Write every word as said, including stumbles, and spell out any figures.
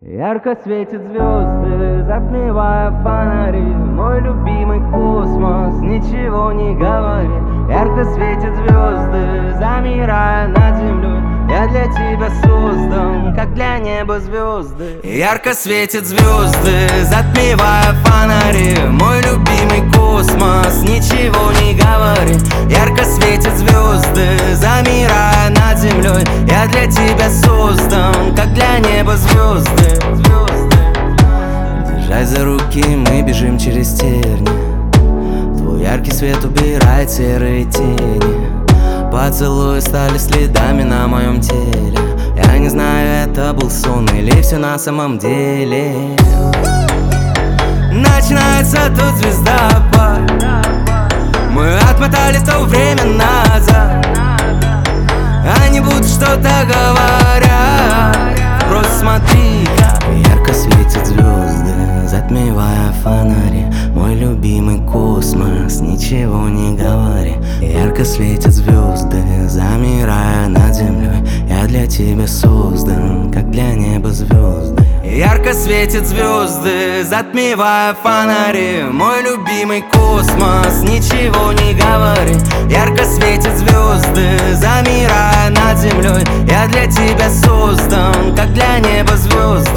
Ярко светят звезды, затмевая фонари. Мой любимый космос, ничего не говори. Ярко светят звезды, замирая над землей. Я для тебя создан, как для неба звезды. Ярко светят звезды, затмевая фонари. Мой любимый космос, ничего не говори. Ярко светят звезды, замирая над землей. Я для тебя создан, как для неба звезды. Держась за руки, мы бежим через терни. Твой яркий свет убирает серые тени. Поцелуи стали следами на моем теле. Я не знаю, это был сон или все на самом деле. Начинается тут звездопад. Мы отмотали то время назад. Они будут что-то говорят. Просто смотри, как ярко светят звезды, затмевая фонари. Мой любимый космос, ничего не говори. Ярко светят звезды, замирая над землей. Я для тебя создан, как для неба звезды. Ярко светят звезды, затмевая фонари. Мой любимый космос, ничего не говори. Ярко светят звезды, замирая над землей. Я для тебя создан, как для неба звезды.